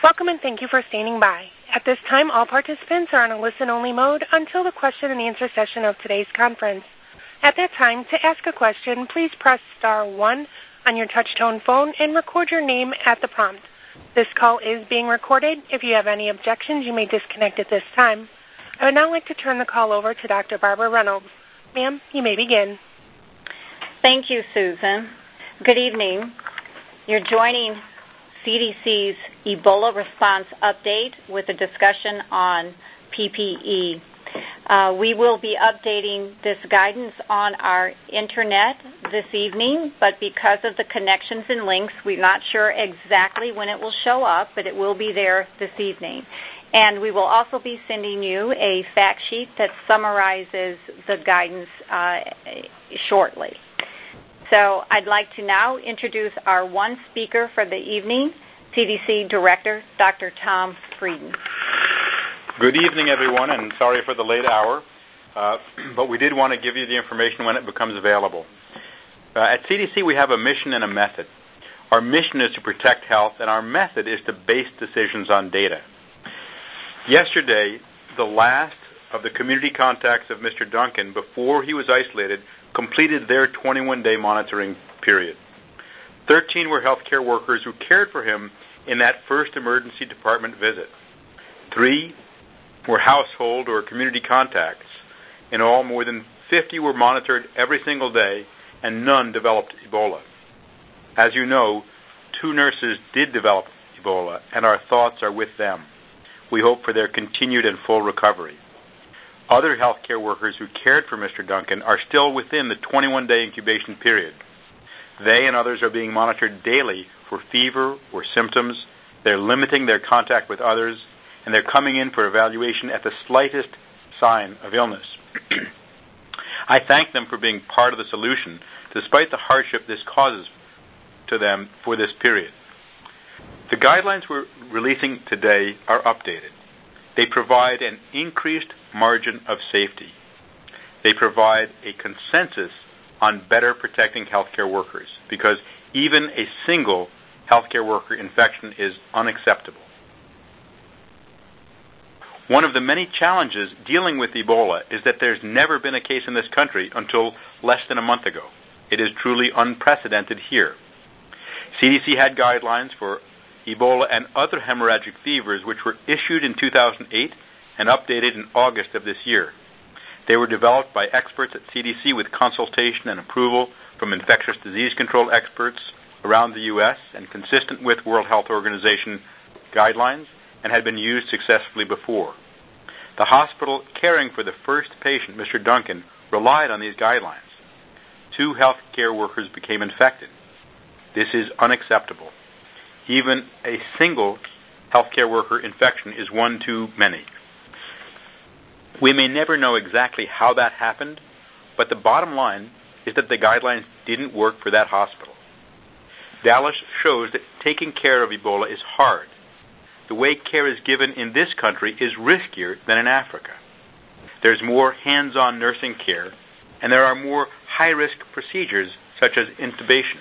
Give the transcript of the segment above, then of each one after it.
Welcome and thank you for standing by. At this time, all participants are on a listen-only mode until the question and answer session of today's conference. At that time, to ask a question, please press star 1 on your touch-tone phone and record your name at the prompt. This call is being recorded. If you have any objections, you may disconnect at this time. I would now like to turn the call over to Dr. Barbara Reynolds. Ma'am, you may begin. Thank you, Susan. Good evening. You're joining CDC's Ebola response update with a discussion on PPE. We will be updating this guidance on our internet this evening, but because of the connections and links, we're not sure exactly when it will show up, but it will be there this evening. And we will also be sending you a fact sheet that summarizes the guidance shortly. So I'd like to now introduce our one speaker for the evening, CDC Director, Dr. Tom Frieden. Good evening, everyone, and sorry for the late hour, but we did want to give you the information when it becomes available. At CDC, we have a mission and a method. Our mission is to protect health, and our method is to base decisions on data. Yesterday, the last of the community contacts of Mr. Duncan, before he was isolated, completed their 21-day monitoring period. 13 were healthcare workers who cared for him in that first emergency department visit. 3 were household or community contacts. In all, more than 50 were monitored every single day, and none developed Ebola. As you know, 2 nurses did develop Ebola, and our thoughts are with them. We hope for their continued and full recovery. Other healthcare workers who cared for Mr. Duncan are still within the 21-day incubation period. They and others are being monitored daily for fever or symptoms. They're limiting their contact with others, and they're coming in for evaluation at the slightest sign of illness. I thank them for being part of the solution, despite the hardship this causes to them for this period. The guidelines we're releasing today are updated. They provide an increased margin of safety. They provide a consensus on better protecting healthcare workers, because even a single healthcare worker infection is unacceptable. One of the many challenges dealing with Ebola is that there's never been a case in this country until less than a month ago. It is truly unprecedented here. CDC had guidelines for Ebola and other hemorrhagic fevers which were issued in 2008 and updated in August of this year. They were developed by experts at CDC with consultation and approval from infectious disease control experts around the U.S. and consistent with World Health Organization guidelines, and had been used successfully before. The hospital caring for the first patient, Mr. Duncan, relied on these guidelines. 2 healthcare workers became infected. This is unacceptable. Even a single healthcare worker infection is one too many. We may never know exactly how that happened, but the bottom line is that the guidelines didn't work for that hospital. Dallas shows that taking care of Ebola is hard. The way care is given in this country is riskier than in Africa. There's more hands-on nursing care, and there are more high-risk procedures such as intubation.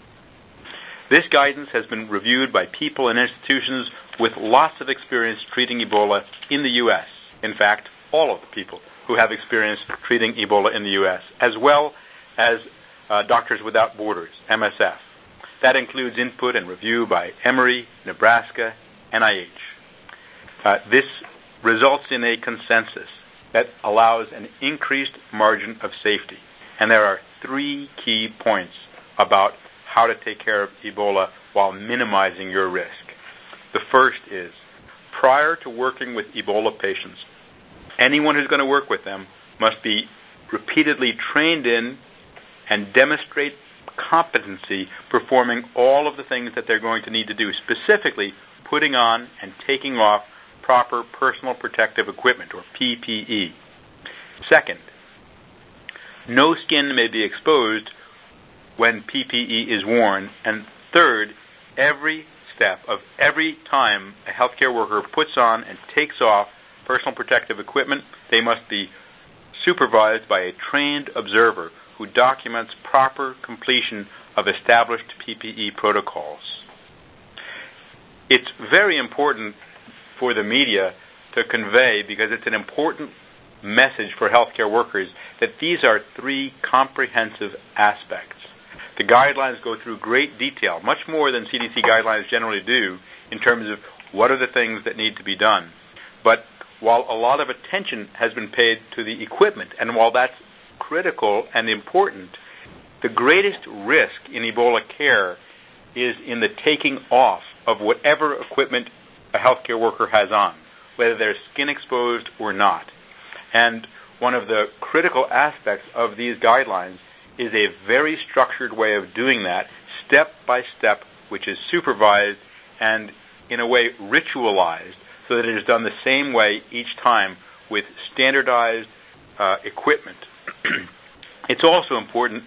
This guidance has been reviewed by people and institutions with lots of experience treating Ebola in the U.S. In fact, all of the people who have experience treating Ebola in the U.S., as well as Doctors Without Borders, MSF. That includes input and review by Emory, Nebraska, NIH. This results in a consensus that allows an increased margin of safety. And there are 3 key points about how to take care of Ebola while minimizing your risk. The first is, prior to working with Ebola patients, anyone who's going to work with them must be repeatedly trained in and demonstrate competency performing all of the things that they're going to need to do, specifically putting on and taking off proper personal protective equipment, or PPE. Second, no skin may be exposed when PPE is worn. And third, every step of every time a healthcare worker puts on and takes off personal protective equipment, they must be supervised by a trained observer who documents proper completion of established PPE protocols. It's very important for the media to convey, because it's an important message for healthcare workers, that these are three comprehensive aspects. The guidelines go through great detail, much more than CDC guidelines generally do, in terms of what are the things that need to be done. But while a lot of attention has been paid to the equipment, and while that's critical and important, the greatest risk in Ebola care is in the taking off of whatever equipment a healthcare worker has on, whether they're skin exposed or not. And one of the critical aspects of these guidelines is a very structured way of doing that, step by step, which is supervised and in a way ritualized, so that it is done the same way each time with standardized equipment. It's also important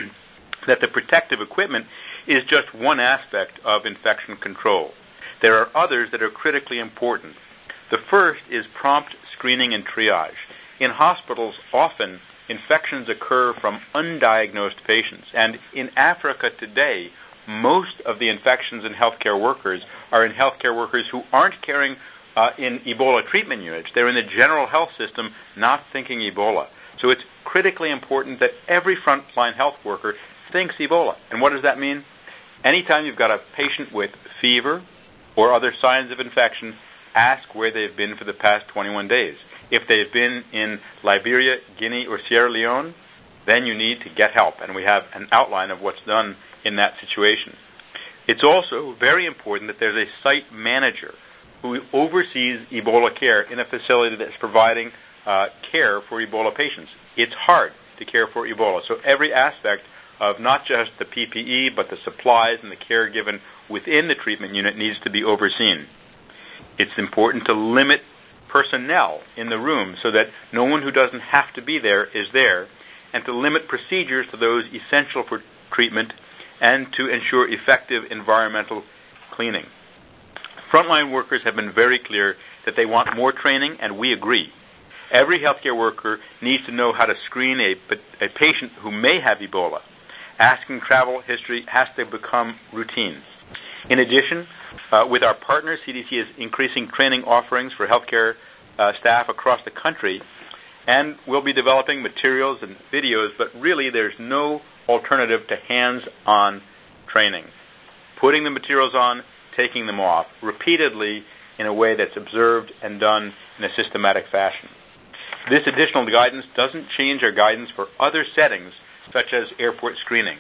that the protective equipment is just one aspect of infection control. There are others that are critically important. The first is prompt screening and triage. In hospitals, often infections occur from undiagnosed patients, and in Africa today, most of the infections in healthcare workers are in healthcare workers who aren't caring in Ebola treatment units. They're in the general health system, not thinking Ebola. So it's critically important that every frontline health worker thinks Ebola. And what does that mean? Anytime you've got a patient with fever or other signs of infection, ask where they've been for the past 21 days. If they've been in Liberia, Guinea, or Sierra Leone, then you need to get help. And we have an outline of what's done in that situation. It's also very important that there's a site manager who oversees Ebola care in a facility that's providing care for Ebola patients. It's hard to care for Ebola. So every aspect of not just the PPE, but the supplies and the care given within the treatment unit needs to be overseen. It's important to limit personnel in the room so that no one who doesn't have to be there is there, and to limit procedures to those essential for treatment, and to ensure effective environmental cleaning. Frontline workers have been very clear that they want more training, and we agree. Every healthcare worker needs to know how to screen a patient who may have Ebola. Asking travel history has to become routine. In addition, with our partners, CDC is increasing training offerings for healthcare staff across the country, and we'll be developing materials and videos, but really there's no alternative to hands-on training. Putting the materials on, taking them off, repeatedly in a way that's observed and done in a systematic fashion. This additional guidance doesn't change our guidance for other settings, such as airport screening.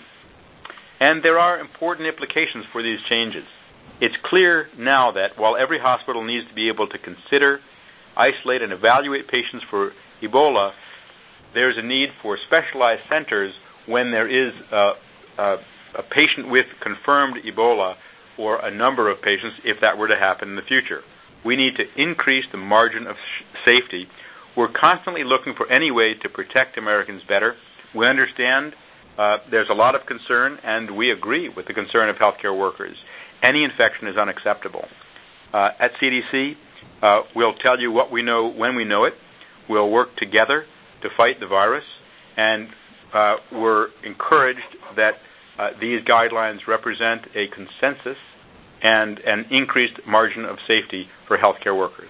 And there are important implications for these changes. It's clear now that while every hospital needs to be able to consider, isolate, and evaluate patients for Ebola, there's a need for specialized centers when there is a patient with confirmed Ebola, or a number of patients if that were to happen in the future. We need to increase the margin of safety. We're constantly looking for any way to protect Americans better. We understand there's a lot of concern, and we agree with the concern of healthcare workers. Any infection is unacceptable. At CDC, we'll tell you what we know when we know it. We'll work together to fight the virus, and we're encouraged that these guidelines represent a consensus and an increased margin of safety for healthcare workers.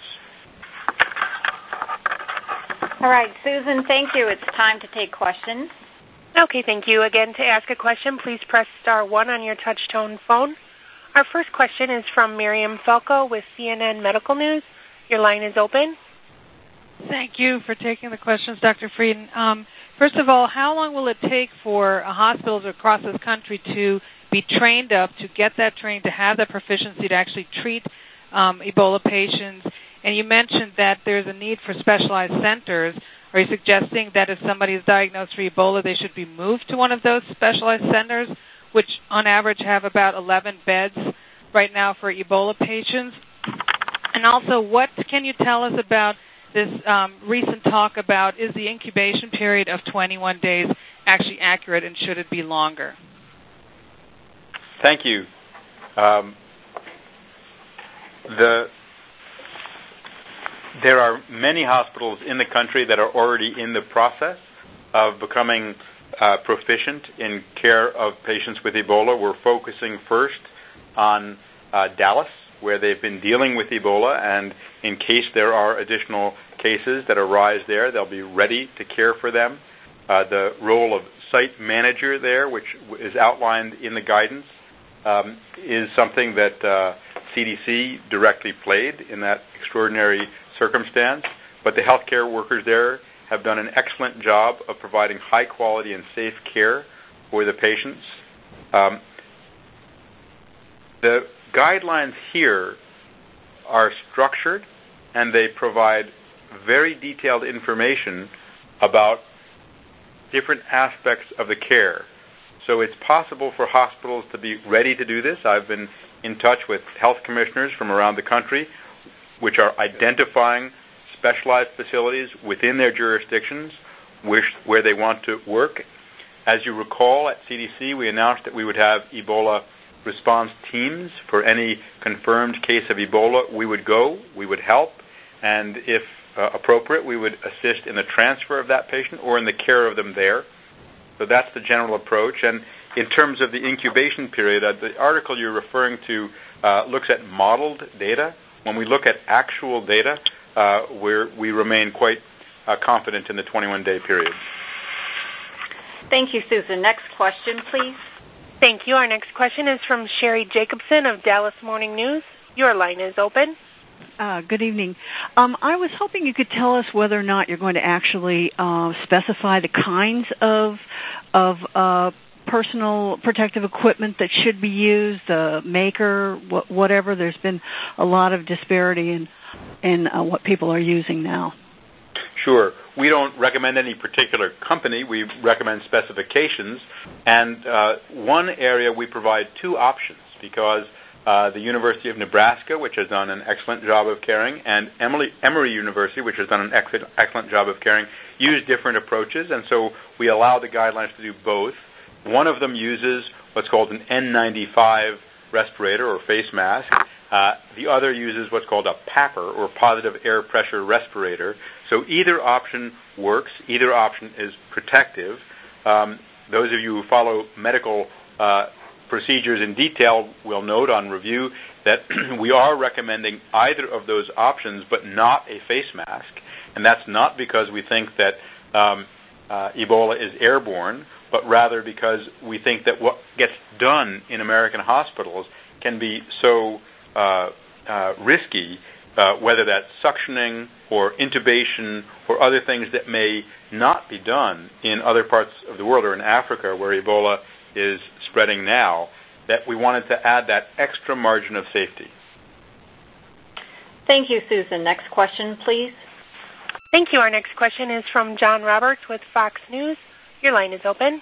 All right, Susan, thank you. It's time to take questions. Okay, thank you. Again, to ask a question, please press *1 on your touch-tone phone. Our first question is from Miriam Falco with CNN Medical News. Your line is open. Thank you for taking the questions, Dr. Frieden. First of all, how long will it take for hospitals across this country to be trained up, to get that training, to have that proficiency to actually treat Ebola patients? And you mentioned that there's a need for specialized centers. Are you suggesting that if somebody is diagnosed for Ebola, they should be moved to one of those specialized centers, which on average have about 11 beds right now for Ebola patients? And also, what can you tell us about this recent talk about, is the incubation period of 21 days actually accurate, and should it be longer? Thank you. There are many hospitals in the country that are already in the process of becoming proficient in care of patients with Ebola. We're focusing first on Dallas where they've been dealing with Ebola, and in case there are additional cases that arise there, they'll be ready to care for them. The role of site manager there, which is outlined in the guidance, is something that CDC directly played in that extraordinary circumstance. But the healthcare workers there have done an excellent job of providing high quality and safe care for the patients. The guidelines here are structured, and they provide very detailed information about different aspects of the care. So it's possible for hospitals to be ready to do this. I've been in touch with health commissioners from around the country, which are identifying specialized facilities within their jurisdictions where they want to work. As you recall, at CDC, we announced that we would have Ebola response teams. For any confirmed case of Ebola, we would go, we would help, and if appropriate, we would assist in the transfer of that patient or in the care of them there. So that's the general approach. And in terms of the incubation period, the article you're referring to looks at modeled data. When we look at actual data, we remain quite confident in the 21-day period. Thank you, Susan. Next question, please. Thank you. Our next question is from Sherry Jacobson of Dallas Morning News. Your line is open. Good evening. I was hoping you could tell us whether or not you're going to actually specify the kinds of personal protective equipment that should be used, the maker, whatever. There's been a lot of disparity in what people are using now. Sure. We don't recommend any particular company. We recommend specifications. And one area we provide two options because the University of Nebraska, which has done an excellent job of caring, and Emory University, which has done an excellent job of caring, use different approaches. And so we allow the guidelines to do both. One of them uses what's called an N95 respirator or face mask. The other uses what's called a PAPR, or positive air pressure respirator. So either option works. Either option is protective. Those of you who follow medical procedures in detail will note on review that we are recommending either of those options, but not a face mask. And that's not because we think that Ebola is airborne, but rather because we think that what gets done in American hospitals can be so risky, whether that's suctioning or intubation or other things that may not be done in other parts of the world or in Africa where Ebola is spreading now, that we wanted to add that extra margin of safety. Thank you, Susan. Next question, please. Thank you. Our next question is from John Roberts with Fox News. Your line is open.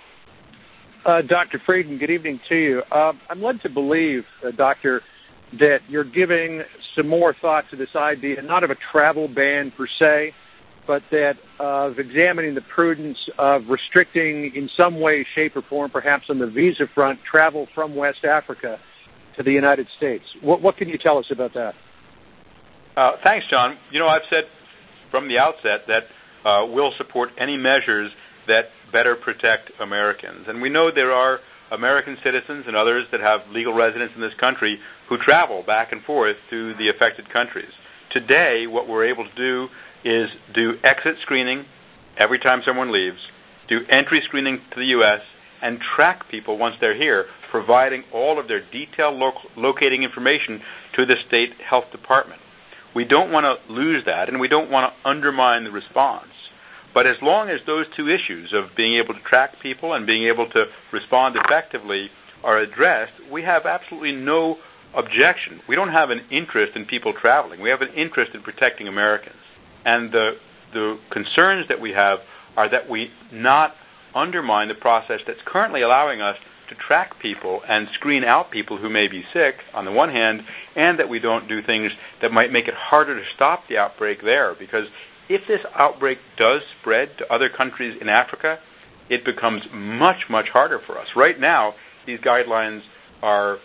Dr. Frieden, good evening to you. I'm led to believe, Doctor, that you're giving some more thought to this idea, not of a travel ban per se, but that of examining the prudence of restricting in some way, shape, or form, perhaps on the visa front, travel from West Africa to the United States. What can you tell us about that? Thanks, John. You know, I've said from the outset that we'll support any measures that better protect Americans. And we know there are American citizens and others that have legal residence in this country who travel back and forth to the affected countries. Today, what we're able to do is do exit screening every time someone leaves, do entry screening to the U.S., and track people once they're here, providing all of their detailed locating information to the state health department. We don't want to lose that, and we don't want to undermine the response. But as long as those two issues of being able to track people and being able to respond effectively are addressed, we have absolutely no objection. We don't have an interest in people traveling. We have an interest in protecting Americans. And the concerns that we have are that we not undermine the process that's currently allowing us to track people and screen out people who may be sick, on the one hand, and that we don't do things that might make it harder to stop the outbreak there. Because if this outbreak does spread to other countries in Africa, it becomes much, much harder for us. Right now, these guidelines are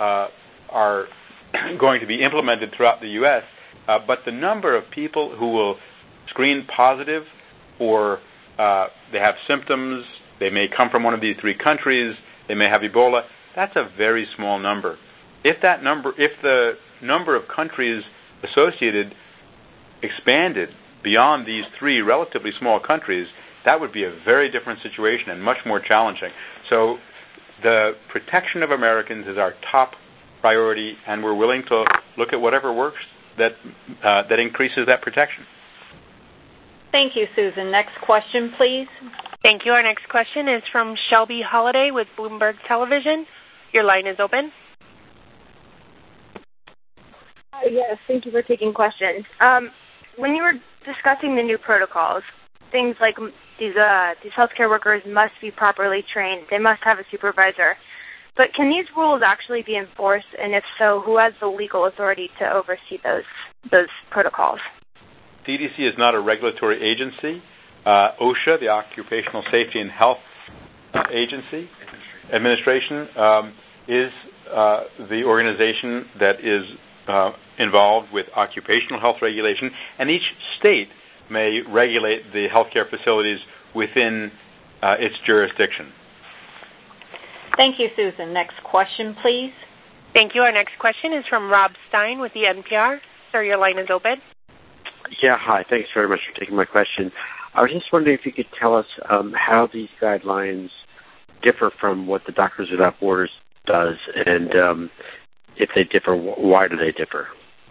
going to be implemented throughout the U.S., but the number of people who will screen positive or they have symptoms, they may come from one of these three countries, they may have Ebola, that's a very small number. If the number of countries associated expanded beyond these three relatively small countries, that would be a very different situation and much more challenging. So the protection of Americans is our top priority, and we're willing to look at whatever works that increases that protection. Thank you, Susan. Next question, please. Thank you. Our next question is from Shelby Holiday with Bloomberg Television. Your line is open. Yes, thank you for taking questions. When you were discussing the new protocols, things like these healthcare workers must be properly trained. They must have a supervisor. But can these rules actually be enforced? And if so, who has the legal authority to oversee those protocols? CDC is not a regulatory agency. OSHA, the Occupational Safety and Health Administration, is the organization that is involved with occupational health regulation, and each state may regulate the healthcare facilities within its jurisdiction. Thank you, Susan. Next question, please. Thank you. Our next question is from Rob Stein with the NPR. Sir, your line is open. Yeah, hi. Thanks very much for taking my question. I was just wondering if you could tell us how these guidelines differ from what the Doctors Without Borders does, and if they differ, why do they differ?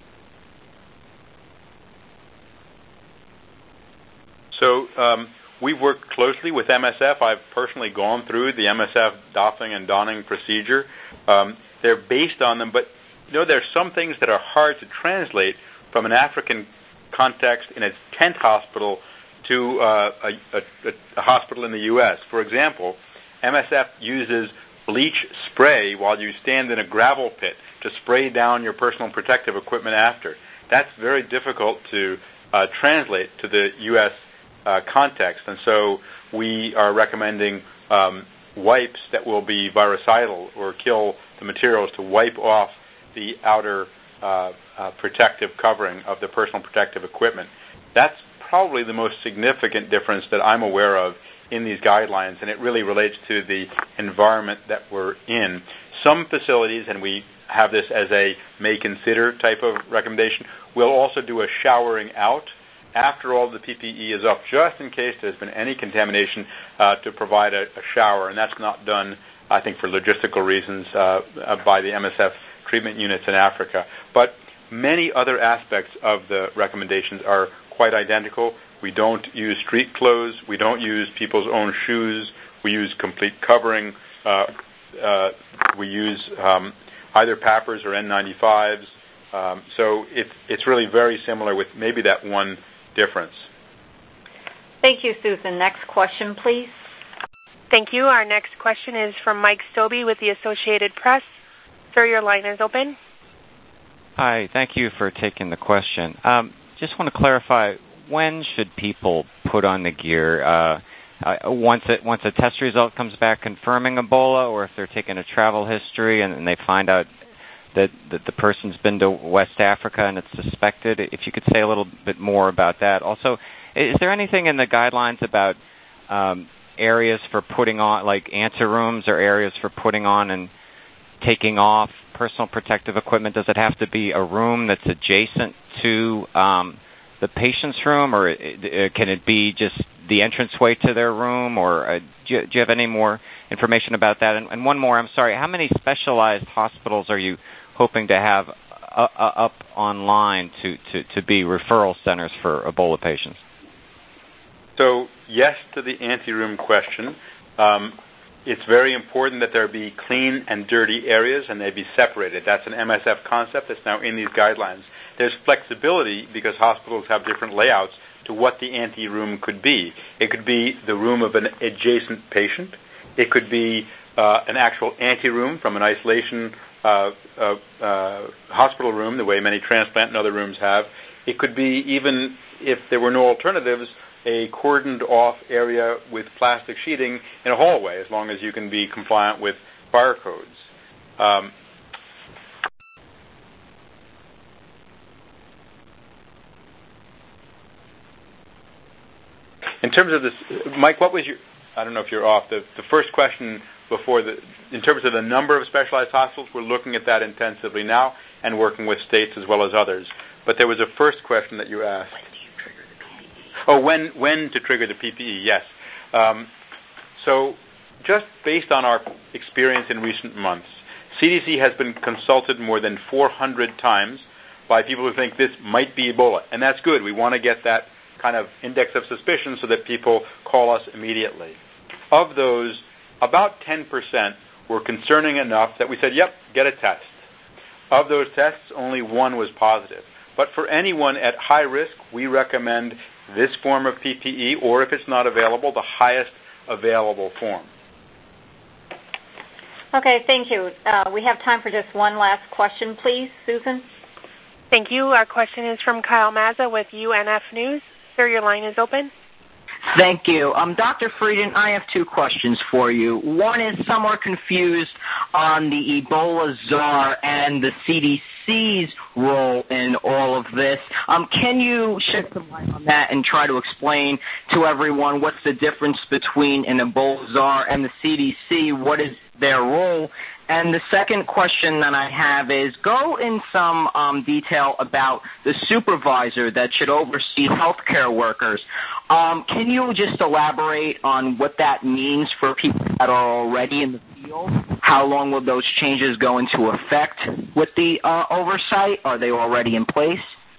So we've worked closely with MSF. I've personally gone through the MSF doffing and donning procedure. They're based on them, but there are some things that are hard to translate from an African context in a tent hospital to a hospital in the U.S. For example, MSF uses bleach spray while you stand in a gravel pit to spray down your personal protective equipment after. That's very difficult to translate to the U.S. Context, and so we are recommending wipes that will be virucidal or kill the materials to wipe off the outer protective covering of the personal protective equipment. That's probably the most significant difference that I'm aware of in these guidelines, and it really relates to the environment that we're in. Some facilities, and we have this as a may consider type of recommendation, will also do a showering out after all the PPE is off, just in case there's been any contamination, to provide a shower, and that's not done, I think, for logistical reasons by the MSF treatment units in Africa. But many other aspects of the recommendations are quite identical. We don't use street clothes. We don't use people's own shoes. We use complete covering. We use either PAPRs or N95s. So it's really very similar with maybe that one difference. Thank you, Susan. Next question, please. Thank you. Our next question is from Mike Stobbe with the Associated Press. Sir, your line is open. Hi. Thank you for taking the question. Just want to clarify, when should people put on the gear? Once a test result comes back confirming Ebola, or if they're taking a travel history and they find out that the person's been to West Africa and it's suspected? If you could say a little bit more about that. Also, is there anything in the guidelines about areas for putting on, like anterooms, or areas for putting on and taking off personal protective equipment? Does it have to be a room that's adjacent to the patient's room, or can it be just the entranceway to their room, or do you have any more information about that? And one more, I'm sorry, how many specialized hospitals are you hoping to have up online to be referral centers for Ebola patients? So yes to the anteroom question. It's very important that there be clean and dirty areas and they be separated. That's an MSF concept that's now in these guidelines. There's flexibility because hospitals have different layouts to what the anteroom could be. It could be the room of an adjacent patient. It could be an actual anteroom from an isolation hospital room, the way many transplant and other rooms have. It could be, even if there were no alternatives, a cordoned off area with plastic sheeting in a hallway, as long as you can be compliant with fire codes. In terms of this, Mike, what was your, I don't know if you're off, the first question in terms of the number of specialized hospitals, we're looking at that intensively now and working with states as well as others. But there was a first question that you asked. When to trigger the PPE? Yes. So just based on our experience in recent months, CDC has been consulted more than 400 times by people who think this might be Ebola, and that's good. We want to get that kind of index of suspicion so that people call us immediately. Of those, about 10% were concerning enough that we said, yep, get a test. Of those tests, only one was positive. But for anyone at high risk, we recommend this form of PPE, or if it's not available, the highest available form. Okay, thank you. We have time for just one last question, please. Susan? Thank you. Our question is from Kyle Mazza with UNF News. Sir, your line is open. Thank you. Dr. Frieden, I have two questions for you. One is some are confused on the Ebola czar and the CDC's role in all of this. Can you shed some light on that and try to explain to everyone what's the difference between an Ebola czar and the CDC? What is their role? And the second question that I have is go in some detail about the supervisor that should oversee healthcare workers. Can you just elaborate on what that means for people that are already in the field? How long will those changes go into effect with the oversight? Are they already in place?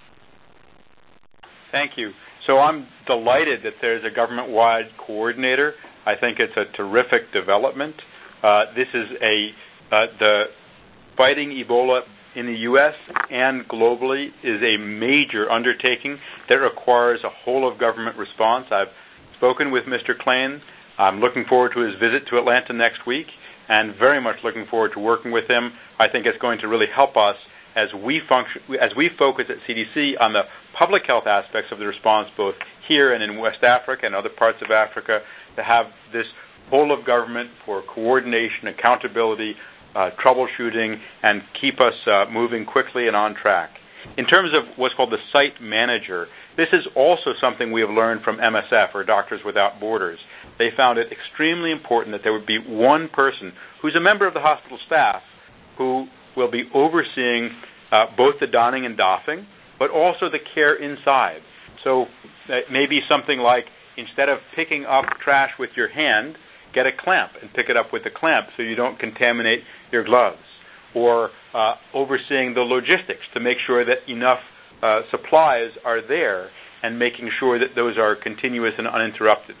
Thank you. So I'm delighted that there's a government-wide coordinator. I think it's a terrific development. This is the fighting Ebola in the U.S. and globally is a major undertaking that requires a whole-of-government response. I've spoken with Mr. Klain. I'm looking forward to his visit to Atlanta next week and very much looking forward to working with him. I think it's going to really help us as we focus at CDC on the public health aspects of the response both here and in West Africa and other parts of Africa to have this whole of government for coordination, accountability, troubleshooting, and keep us moving quickly and on track. In terms of what's called the site manager, this is also something we have learned from MSF, or Doctors Without Borders. They found it extremely important that there would be one person who's a member of the hospital staff who will be overseeing both the donning and doffing, but also the care inside. So it may be something like, instead of picking up trash with your hand, get a clamp and pick it up with a clamp so you don't contaminate your gloves. Or overseeing the logistics to make sure that enough supplies are there and making sure that those are continuous and uninterrupted.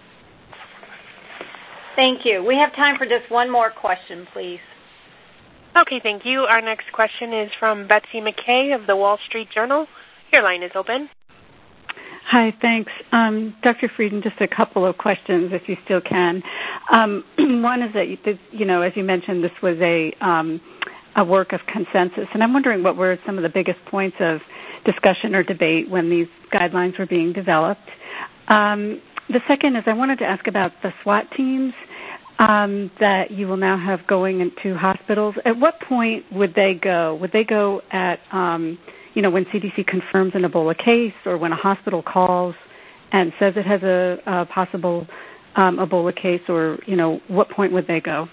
Thank you. We have time for just one more question, please. Okay, thank you. Our next question is from Betsy McKay of the Wall Street Journal. Your line is open. Hi, thanks. Dr. Frieden, just a couple of questions, if you still can. One is that, as you mentioned, this was a work of consensus, and I'm wondering what were some of the biggest points of discussion or debate when these guidelines were being developed. The second is I wanted to ask about the SWAT teams that you will now have going into hospitals. At what point would they go? Would they go at when CDC confirms an Ebola case or when a hospital calls and says it has a possible Ebola case, or, what point would they go?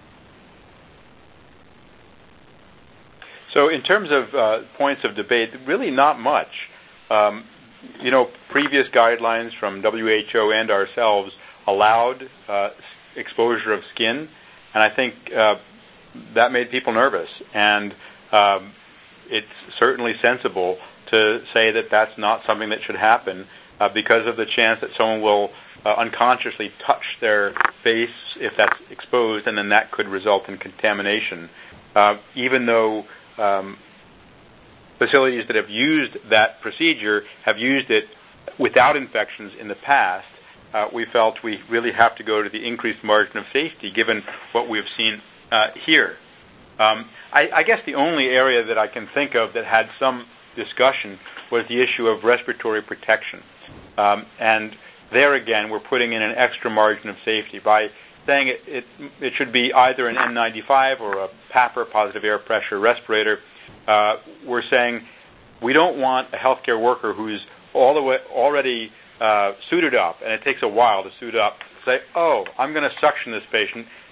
So in terms of points of debate, really not much. Previous guidelines from WHO and ourselves allowed exposure of skin, and I think that made people nervous. And it's certainly sensible to say that that's not something that should happen because of the chance that someone will unconsciously touch their face if that's exposed, and then that could result in contamination. Even though facilities that have used that procedure have used it without infections in the past, we felt we really have to go to the increased margin of safety given what we've seen here. I guess the only area that I can think of that had some discussion was the issue of respiratory protection. And there again, we're putting in an extra margin of safety by saying it should be either an N95 or a PAPR, positive air pressure respirator. We're saying we don't want a healthcare worker who's already suited up, and it takes a while to suit up, say, oh, I'm going to suction this patient,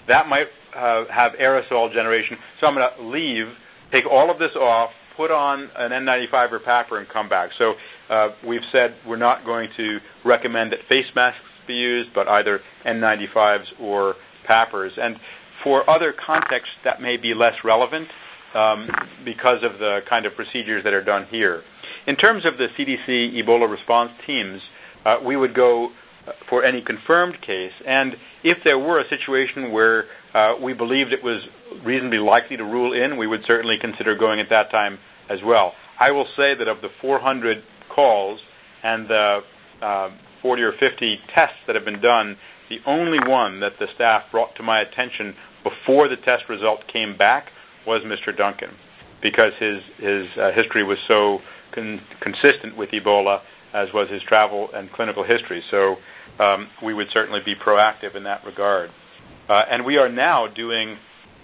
that might have aerosol generation. So I'm going to take all of this off, put on an N95 or PAPR, and come back. So we've said we're not going to recommend that face masks be used, but either N95s or PAPRs. And for other contexts, that may be less relevant because of the kind of procedures that are done here. In terms of the CDC Ebola response teams, we would go for any confirmed case, and if there were a situation where we believed it was reasonably likely to rule in, we would certainly consider going at that time as well. I will say that of the 400 calls and the 40 or 50 tests that have been done, the only one that the staff brought to my attention before the test result came back was Mr. Duncan, because his history was so consistent with Ebola, as was his travel and clinical history. So we would certainly be proactive in that regard. And we are now doing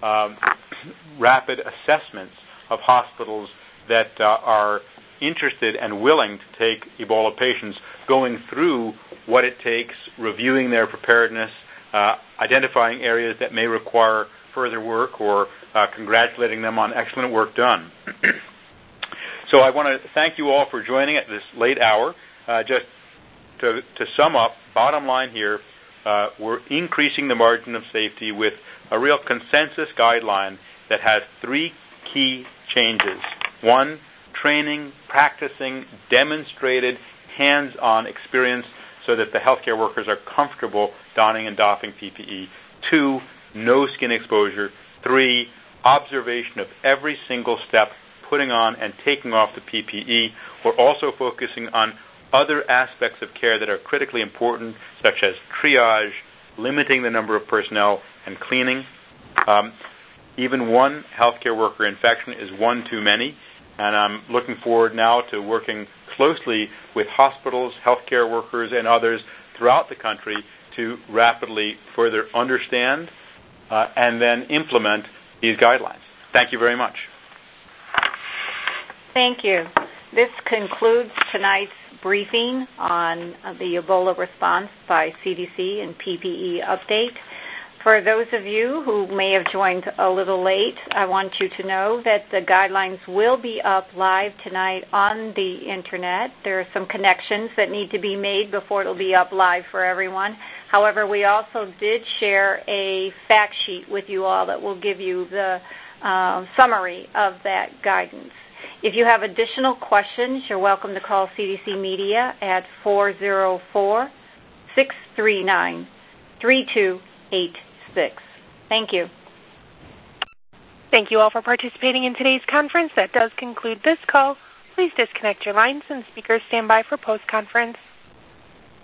rapid assessments of hospitals that are interested and willing to take Ebola patients, going through what it takes, reviewing their preparedness, identifying areas that may require further work, or congratulating them on excellent work done. So I want to thank you all for joining at this late hour. Just to sum up, bottom line here, we're increasing the margin of safety with a real consensus guideline that has 3 key changes. 1, training, practicing, demonstrated hands-on experience so that the healthcare workers are comfortable donning and doffing PPE. 2, no skin exposure. 3, observation of every single step, putting on and taking off the PPE. We're also focusing on other aspects of care that are critically important, such as triage, limiting the number of personnel, and cleaning. Even one healthcare worker infection is one too many, and I'm looking forward now to working closely with hospitals, healthcare workers, and others throughout the country to rapidly further understand and then implement these guidelines. Thank you very much. Thank you. This concludes tonight's briefing on the Ebola response by CDC and PPE update. For those of you who may have joined a little late, I want you to know that the guidelines will be up live tonight on the Internet. There are some connections that need to be made before it'll be up live for everyone. However, we also did share a fact sheet with you all that will give you the summary of that guidance. If you have additional questions, you're welcome to call CDC Media at 404-639-3286. Thank you. Thank you all for participating in today's conference. That does conclude this call. Please disconnect your lines and speakers stand by for post-conference.